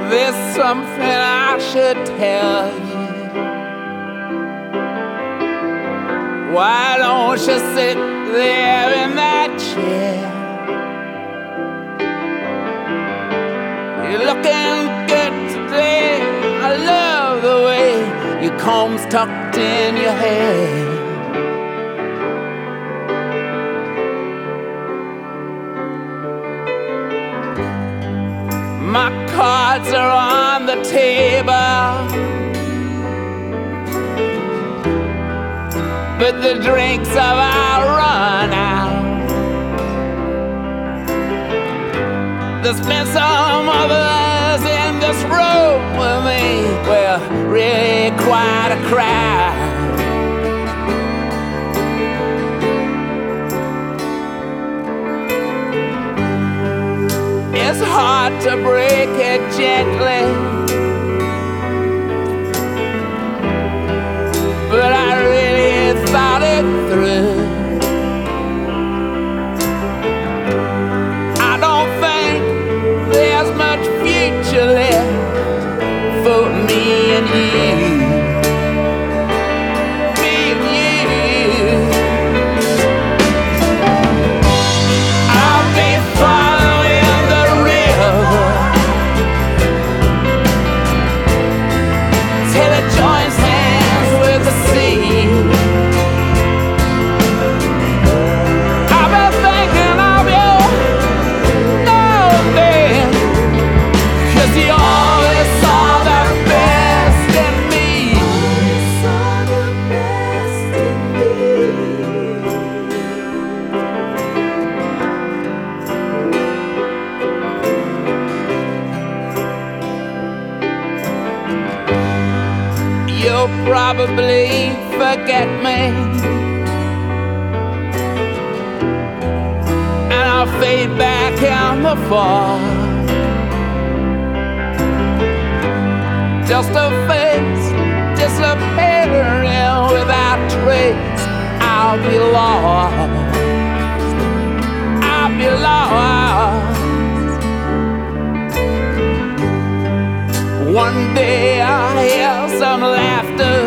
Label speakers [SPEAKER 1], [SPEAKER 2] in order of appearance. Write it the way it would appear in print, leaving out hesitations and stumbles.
[SPEAKER 1] There's something I should tell you. Why don't you sit there in that chair? You're looking good today. I love the way your comb's tucked in your hair. My cards are on the table, but the drinks have run out. There's been some others in this room with me. Well, really quite a crowd. It's hard to break it gently, but I really thought it through. I don't think there's much future left for me and you. You'll probably forget me, and I'll fade back in the fall. Just a face disappearing without trace. I'll be lost. I'll be lost. One day I'll hear some laughter